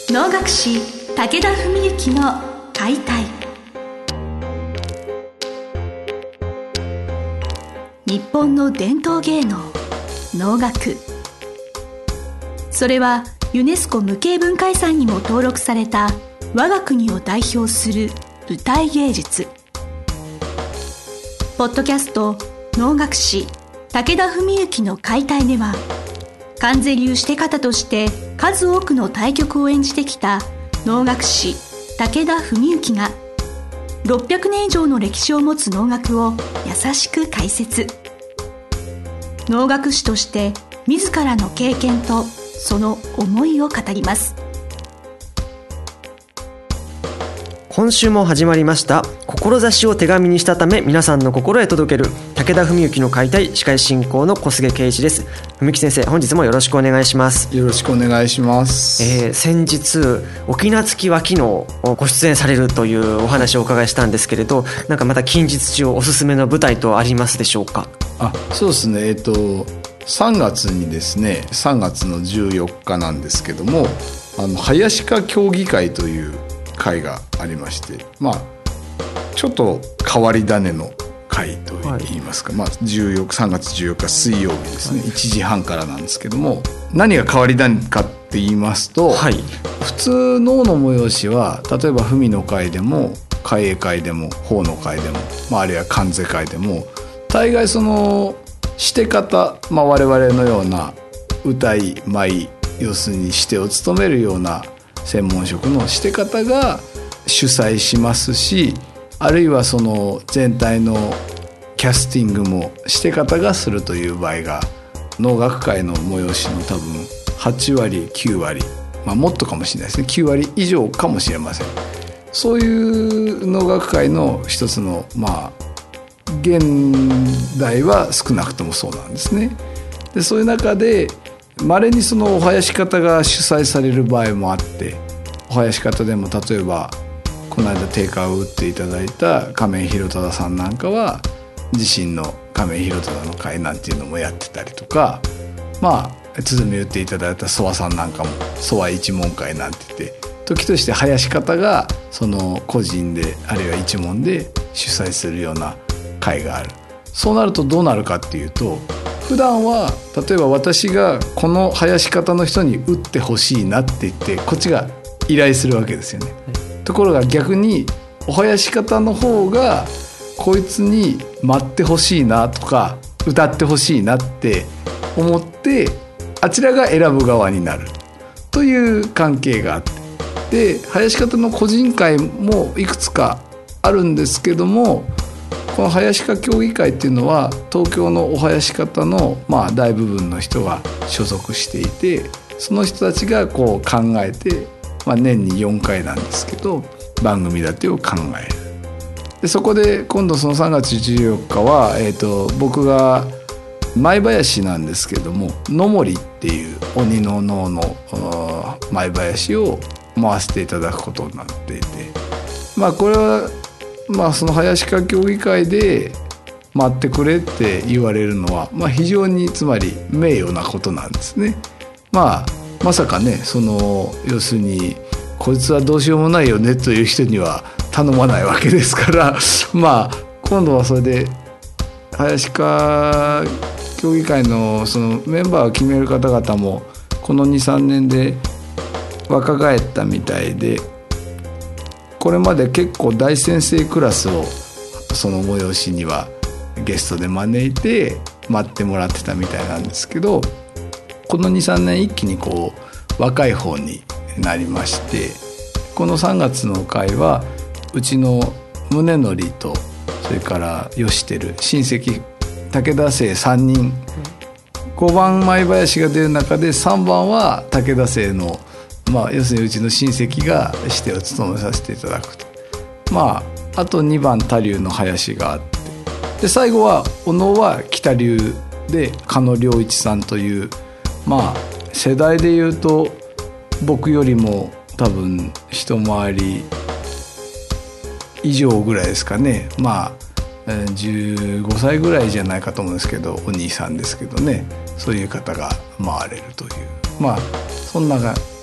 能楽師武田文幸の解体。日本の伝統芸能能楽、それはユネスコ無形文化遺産にも登録された我が国を代表する舞台芸術。ポッドキャスト能楽師武田文幸の解体では、観世流して方として数多くの大曲を演じてきた能楽師武田文幸が600年以上の歴史を持つ能楽を優しく解説。能楽師として自らの経験とその思いを語ります。 今週も始まりました志を手紙にしたため皆さんの心へ届ける武田文幸の解体。司会進行の小菅圭一です。文幸先生、本日もよろしくお願いします。 よろしくお願いします。 先日沖縄月は昨日ご出演されるというお話をお伺いしたんですけれど、なんかまた近日中おすすめの舞台とありますでしょうか？ そうですね、3月にですね、3月の14日なんですけども、林家協議会という会がありまして、ちょっと変わり種の会といいますか、3月14日水曜日ですね、1時半からなんですけども、何が変わり種かって言いますと、普通能の催しは例えば文の会でも海英会でも法の会でも、あるいは観世会でも大概そのして方、我々のような歌い舞、要するにしてを務めるような専門職のして方が主催しますし、あるいはその全体のキャスティングもして方がするという場合が能楽会の催しの多分8割9割、もっとかもしれないですね、9割以上かもしれません。そういう能楽会の一つの現代は少なくともそうなんですね。でそういう中で稀にそのお囃子方が主催される場合もあって、お囃子方でも例えばこの間定価を打っていただいた亀井宏忠さんなんかは自身の亀井宏忠の会なんていうのもやってたりとか、鼓打っていただいた諏訪さんなんかも諏訪一門会なんて言って時として囃子方がその個人であるいは一門で主催するような会がある。そうなるとどうなるかっていうと、普段は例えば私がこの囃子方の人に打ってほしいなって言ってこっちが依頼するわけですよね。ところが逆にお囃子方の方がこいつに待ってほしいなとか歌ってほしいなって思ってあちらが選ぶ側になるという関係があって、で囃子方の個人会もいくつかあるんですけども、この囃子家協議会っていうのは東京のお囃子方の大部分の人が所属していて、その人たちがこう考えて、年に4回なんですけど番組立てを考える。でそこで今度その3月14日は、僕が舞囃子なんですけども、のもりっていう鬼の能の舞囃子を回していただくことになっていて、これはその囃子家協議会で待ってくれって言われるのは、非常につまり名誉なことなんですね。まさかね、その要するにこいつはどうしようもないよねという人には頼まないわけですから今度はそれで囃子家協議会のそのメンバーを決める方々もこの 2,3 年で若返ったみたいで、これまで結構大先生クラスをその催しにはゲストで招いて待ってもらってたみたいなんですけど、この 2,3 年一気にこう若い方になりまして、この3月の会はうちの宗則とそれから吉輝親戚武田姓3人、5番舞囃子が出る中で3番は武田姓の要するにうちの親戚がしてを務めさせていただくと、あと2番他流の囃子があって、で最後はお能は北流で加野良一さんという世代でいうと僕よりも多分一回り以上ぐらいですかね、15歳ぐらいじゃないかと思うんですけど、お兄さんですけどね、そういう方が回れるという、そんな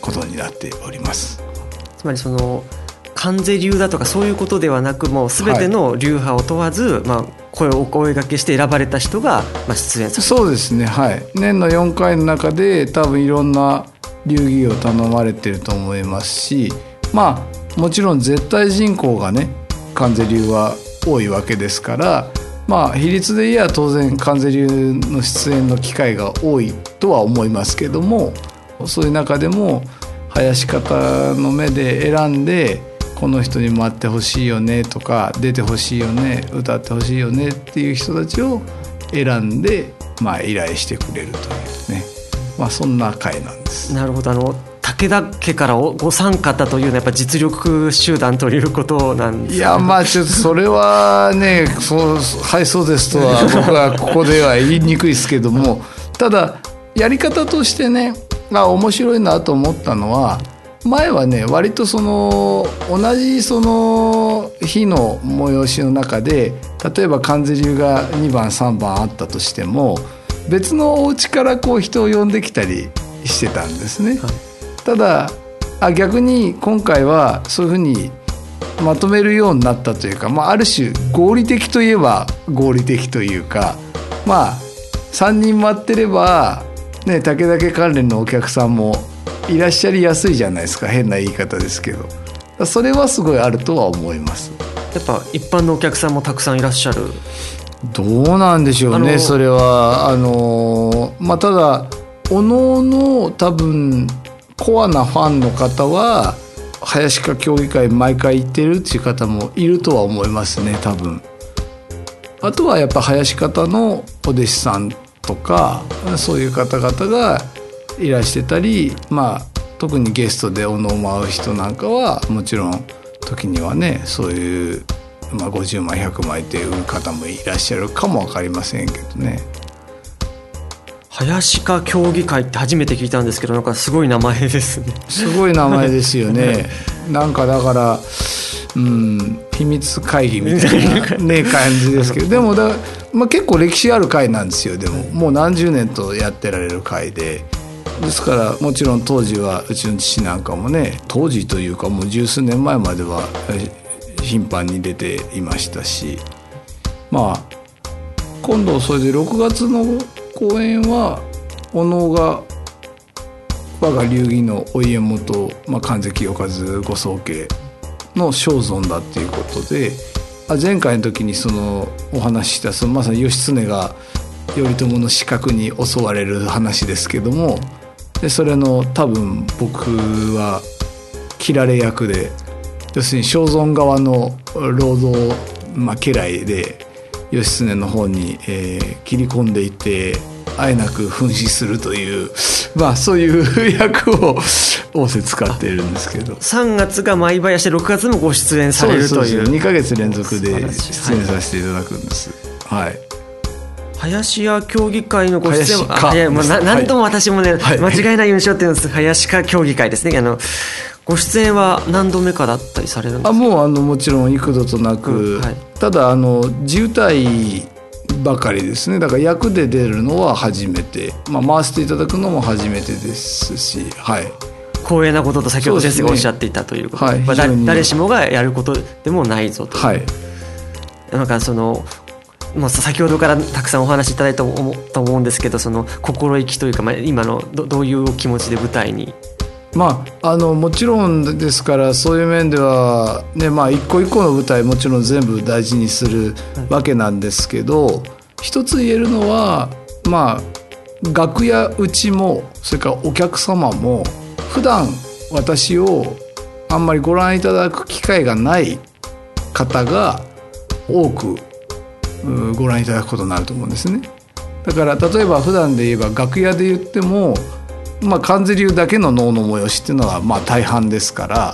ことになっております。 つまりその観世流だとかそういうことではなく、もう全ての流派を問わず、声をお声掛けして選ばれた人が出演する。 そうですね、はい、年の4回の中で多分いろんな流儀を頼まれていると思いますし、もちろん絶対人口がね観世流は多いわけですから、比率で言えば当然観世流の出演の機会が多いとは思いますけども、そういう中でも囃子方の目で選んで、この人に待ってほしいよねとか、出てほしいよね、歌ってほしいよねっていう人たちを選んで、依頼してくれるというね、そんな会なんです。なるほど。 武田家からご参加というのはやっぱ実力集団ということなんですか？ いや、ちょっとそれはねはいそうですとは僕はここでは言いにくいですけども、ただやり方としてね面白いなと思ったのは、前はね割と同じ日の催しの中で、例えば観世流が2番3番あったとしても、別のお家から人を呼んできたりしてたんですね、はい。ただ逆に今回はそういうふうにまとめるようになったというか、ある種合理的といえば合理的というか、3人待ってれば、武田家関連のお客さんもいらっしゃりやすいじゃないですか。変な言い方ですけど、それはすごいあるとは思います。 やっぱ一般のお客さんもたくさんいらっしゃる？ どうなんでしょうね、それは。ただおのおの多分コアなファンの方は囃子家協議会毎回行ってるっていう方もいるとは思いますね、多分。あとはやっぱ囃子方のお弟子さんとかそういう方々がいらしてたり、特にゲストでお能を舞う人なんかはもちろん時にはね、そういう、50枚100枚って売る方もいらっしゃるかも分かりませんけどね。 囃子家協議会って初めて聞いたんですけど、なんかすごい名前ですね。 すごい名前ですよね。なんかだから、秘密会議みたいな、感じですけど、でも結構歴史ある会なんですよ。でももう何十年とやってられる会ですから、もちろん当時はうちの父なんかもね、当時というかもう十数年前までは頻繁に出ていましたし、今度それで6月の公演はお能が我が流儀のお家元、神関清和ご宗家の正尊だっていうことで、前回の時にお話ししたまさに義経が頼朝の刺客に襲われる話ですけども、でそれの多分僕は斬られ役で、要するに正尊側の労働、家来で義経の方に、切り込んでいってあえなく噴死するという、そういう役を仰せ使っているんですけど、 3月が舞囃子で6月もご出演されるという、 2ヶ月連続で出演させていただくんです。はい、 囃子家協議会のご出演、何度も私もね、間違いないようにしようって言うんです。囃子家協議会ですね。ご出演は何度目かだったりされるんですか？ もちろん幾度となく、ただ自由体ばかりですね。だから役で出るのは初めて、回していただくのも初めてですし、 光栄なことと先ほど先生がおっしゃっていたということで、誰しもがやることでもないぞという、なんか先ほどからたくさんお話しいただいたと思うんですけど、心意気というか、今のどういうお気持ちで舞台に？ もちろんですから、そういう面では、一個一個の舞台もちろん全部大事にするわけなんですけど、一つ言えるのは、楽屋うちもそれからお客様も普段私をあんまりご覧いただく機会がない方が多くご覧いただくことになると思うんですね。だから例えば普段で言えば楽屋で言っても、観世流だけの能の催しっていうのは大半ですから、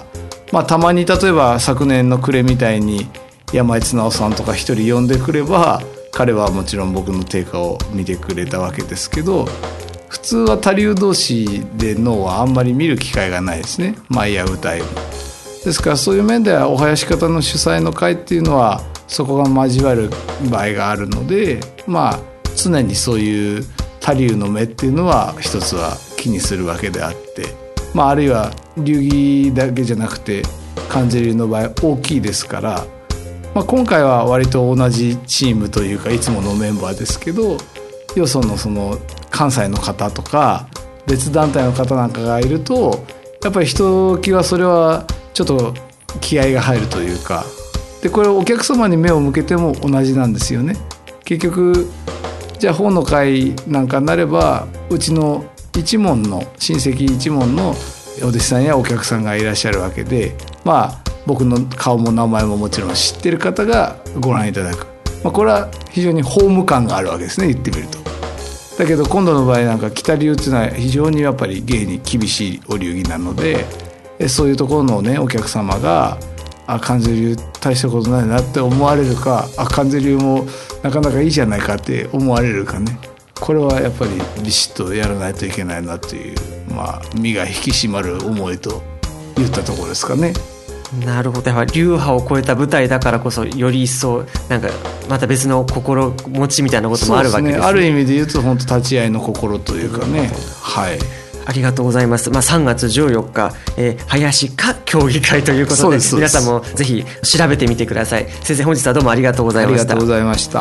たまに例えば昨年の暮れみたいに山井綱夫さんとか一人呼んでくれば、彼はもちろん僕の定価を見てくれたわけですけど、普通は他流同士で能はあんまり見る機会がないですね、舞や歌いも。ですからそういう面ではお囃子方の主催の会っていうのはそこが交わる場合があるので、常にそういう他流の目っていうのは一つは気にするわけであって、 あるいは流儀だけじゃなくて関西流の場合大きいですから、今回は割と同じチームというかいつものメンバーですけど、よそのその関西の方とか別団体の方なんかがいると、やっぱりひときわそれはちょっと気合が入るというか、でこれお客様に目を向けても同じなんですよね。結局じゃあ本の会なんかになれば、うちの一門の親戚一門のお弟子さんやお客さんがいらっしゃるわけで、僕の顔も名前ももちろん知ってる方がご覧いただく、これは非常にホーム感があるわけですね、言ってみると。だけど今度の場合なんか北流っていうのは非常にやっぱり芸に厳しいお流儀なので、そういうところのねお客様が関西流大したことないなって思われるか、関西流もなかなかいいじゃないかって思われるかね、これはやっぱりビシッとやらないといけないなという、身が引き締まる思いといったところですかね。 なるほど。流派を超えた舞台だからこそより一層なんかまた別の心持ちみたいなこともあるわけですね。 ある意味で言うと本当立ち会いの心というかね、はい、 ありがとうございます。3月14日、林家協議会ということで、皆さんもぜひ調べてみてください。先生、本日はどうもありがとうございました。 ありがとうございました。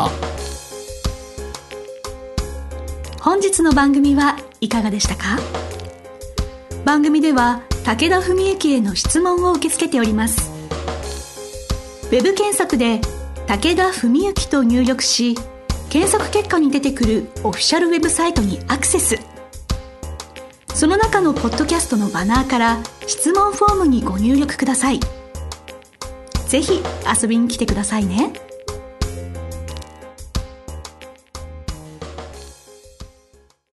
本日の番組はいかがでしたか？番組では武田文幸への質問を受け付けております。ウェブ検索で武田文幸と入力し、検索結果に出てくるオフィシャルウェブサイトにアクセス。その中のポッドキャストのバナーから質問フォームにご入力ください。ぜひ遊びに来てくださいね。